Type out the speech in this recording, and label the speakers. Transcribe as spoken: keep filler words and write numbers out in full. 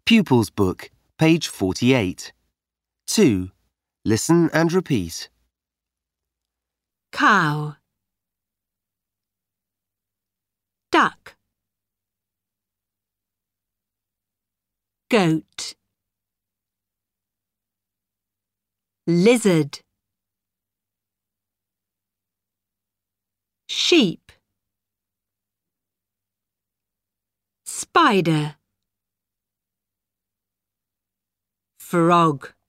Speaker 1: Pupils Book, page forty-eight. two. Listen and repeat.
Speaker 2: Cow, duck, goat, lizard, sheep, spider, frog.